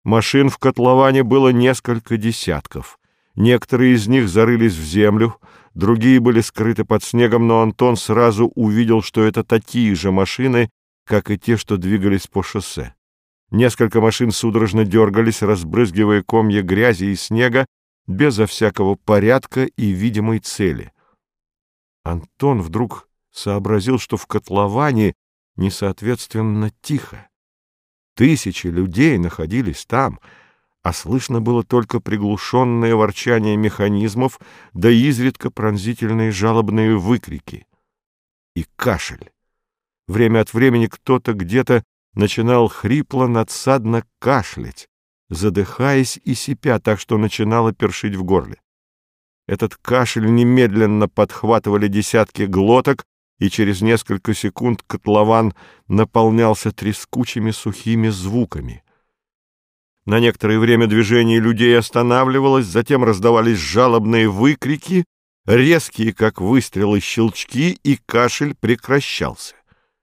Машин в котловане было несколько десятков. Некоторые из них зарылись в землю, другие были скрыты под снегом, но Антон сразу увидел, что это такие же машины, как и те, что двигались по шоссе. Несколько машин судорожно дергались, разбрызгивая комья грязи и снега, безо всякого порядка и видимой цели. Антон вдруг сообразил, что в котловане несоответственно тихо. Тысячи людей находились там, а слышно было только приглушенное ворчание механизмов да изредка пронзительные жалобные выкрики. И кашель. Время от времени кто-то где-то начинал хрипло-надсадно кашлять, задыхаясь и сипя так, что начинало першить в горле. Этот кашель немедленно подхватывали десятки глоток, и через несколько секунд котлован наполнялся трескучими сухими звуками. На некоторое время движение людей останавливалось, затем раздавались жалобные выкрики, резкие, как выстрелы, щелчки, и кашель прекращался.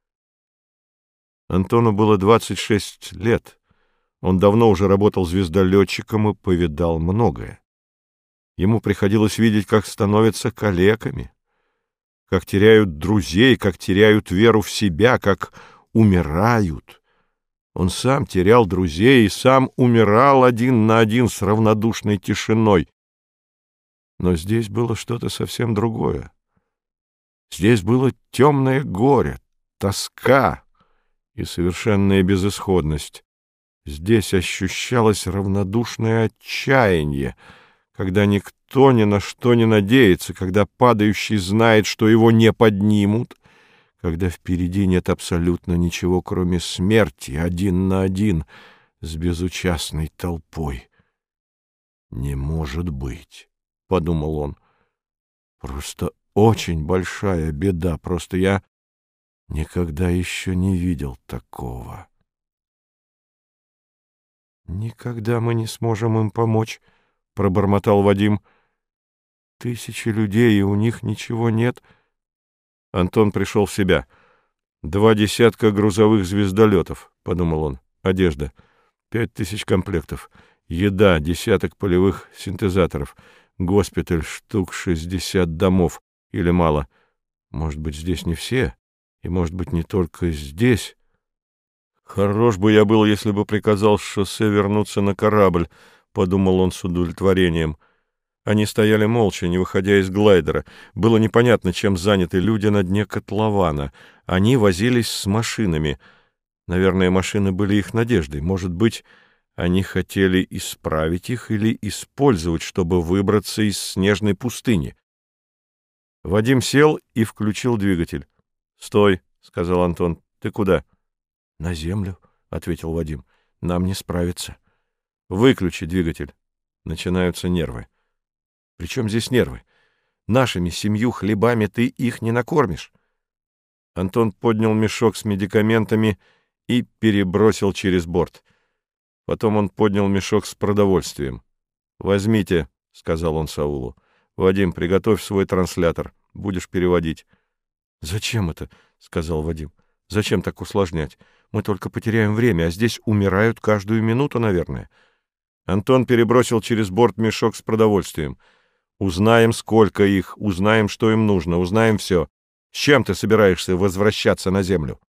Антону было 26 лет. Он давно уже работал звездолетчиком и повидал многое. Ему приходилось видеть, как становятся калеками, как теряют друзей, как теряют веру в себя, как умирают. Он сам терял друзей и сам умирал один на один с равнодушной тишиной. Но здесь было что-то совсем другое. Здесь было темное горе, тоска и совершенная безысходность. Здесь ощущалось равнодушное отчаяние, когда никто ни на что не надеется, когда падающий знает, что его не поднимут, когда впереди нет абсолютно ничего, кроме смерти, один на один с безучастной толпой. «Не может быть», — подумал он, — «просто очень большая беда, просто я никогда еще не видел такого». «Никогда мы не сможем им помочь», — пробормотал Вадим. «Тысячи людей, и у них ничего нет». Антон пришел в себя. 2 десятка грузовых звездолетов, — подумал он, — одежда, 5000 комплектов, еда, десяток полевых синтезаторов, госпиталь, штук 60 домов, или мало. Может быть, здесь не все, и, может быть, не только здесь. Хорош бы я был, если бы приказал с шоссе вернуться на корабль, — подумал он с удовлетворением. Они стояли молча, не выходя из глайдера. Было непонятно, чем заняты люди на дне котлована. Они возились с машинами. Наверное, машины были их надеждой. Может быть, они хотели исправить их или использовать, чтобы выбраться из снежной пустыни. Вадим сел и включил двигатель. «Стой», — сказал Антон. «Ты куда?» «На землю», — ответил Вадим. «Нам не справиться». «Выключи двигатель». Начинаются нервы. «При чем здесь нервы? Нашими 7 хлебами ты их не накормишь». Антон поднял мешок с медикаментами и перебросил через борт. Потом он поднял мешок с продовольствием. «Возьмите», — сказал он Саулу. «Вадим, приготовь свой транслятор. Будешь переводить». «Зачем это?» — сказал Вадим. «Зачем так усложнять? Мы только потеряем время, а здесь умирают каждую минуту, наверное». Антон перебросил через борт мешок с продовольствием. «Узнаем, сколько их, узнаем, что им нужно, узнаем все. С чем ты собираешься возвращаться на землю?»